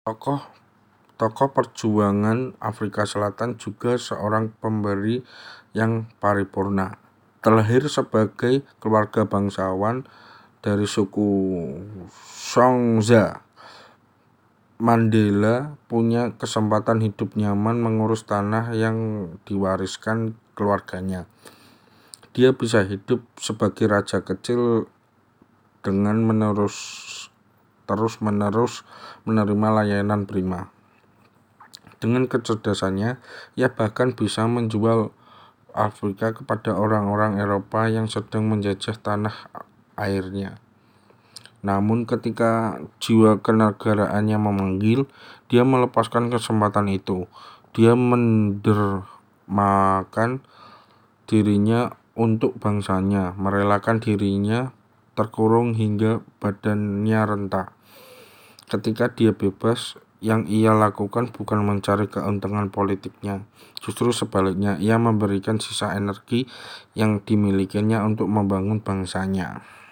Tokoh tokoh perjuangan Afrika Selatan juga seorang pemberi yang paripurna. Terlahir sebagai keluarga bangsawan dari suku Xhosa, Mandela punya kesempatan hidup nyaman mengurus tanah yang diwariskan keluarganya. Dia bisa hidup sebagai raja kecil dengan terus-menerus menerima layanan prima. Dengan kecerdasannya, ia bahkan bisa menjual Afrika kepada orang-orang Eropa yang sedang menjajah tanah airnya. Namun ketika jiwa kenegaraannya memanggil, dia melepaskan kesempatan itu. Dia mendermakan dirinya untuk bangsanya, merelakan dirinya terkurung hingga badannya rentah. Ketika dia bebas, yang ia lakukan bukan mencari keuntungan politiknya. Justru sebaliknya, ia memberikan sisa energi yang dimilikinya untuk membangun bangsanya.